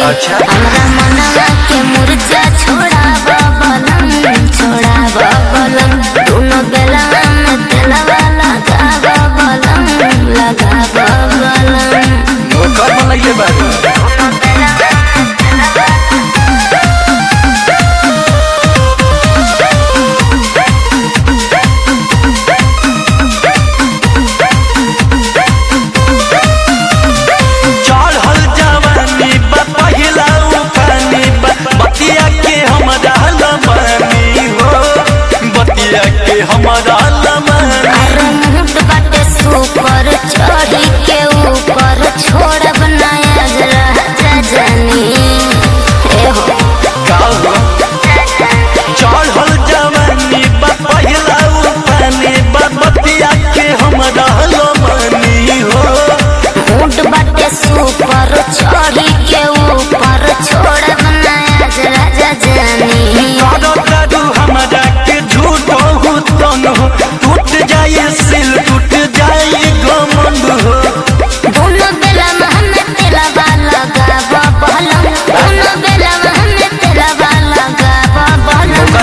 अच्छा हमरा मनवा के मुर्जा छोड़ावा बलम छोड़ावा बलम दोनों बेला में तेलवा लगावा बलम लगावा बलम कब बनाइए बारी हमारा अरे मुंड बाटे सुपर चढ़ी के ऊपर छोड़ बनाया राजा जानी चढ़ल जवानी पहिला उठानी बतिया के हमारा लमनी हो मुंड बाटे सुपर चढ़ी के ऊपर छोड़ बनाया राजा जानी हमारा के झूठो टूट जाए सिल टूट जाए घमंड हो दोनों बेला में हमें तेलवा लगावा बलम दोनों बेला में हमें तेलवा लगावा बलम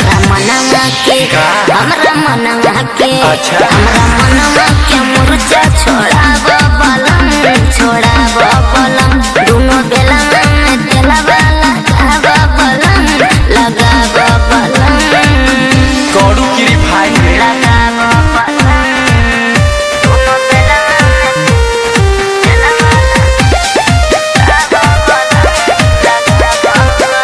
हमरा मनवा के अच्छा हमरा मनवा के मुर्जा छोड़ावा बलम छोड़ावा बलम दोनों बेला में तेलवा लगावा बलम लगावा बलम करू की भाई लगावा बलम दोनों बेला में तेलवा लगावा बलम लगावा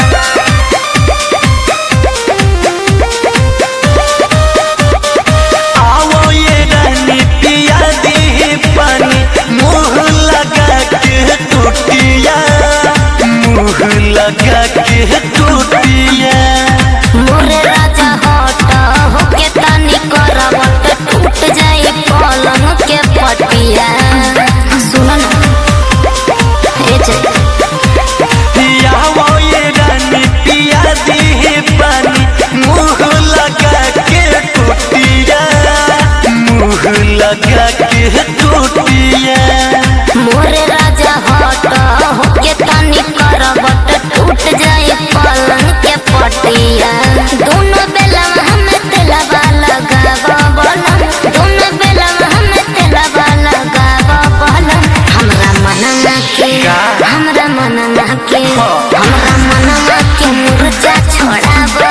आओ ये रानी पिया दी पानी मुँह लगा के टूटिया मुँह लगा के टूटिया मोरे राजा हट होके तनी करवट टूट जाई पलंग के पटिया सुन ना ए आओ ये रानी पिया दी पानी मुँह लगा के टूटिया मुँह लगा के टूटिया मोरे राजा हट होके तनी करवट टूट जाई पलंग के पटिया दोनों बेला में हमें तेलवा लगावा बलम दोनों बेला में हमें तेलवा लगावा बलम हमरा मनवा के हमरा मनवा के मुर्जा छोड़ावा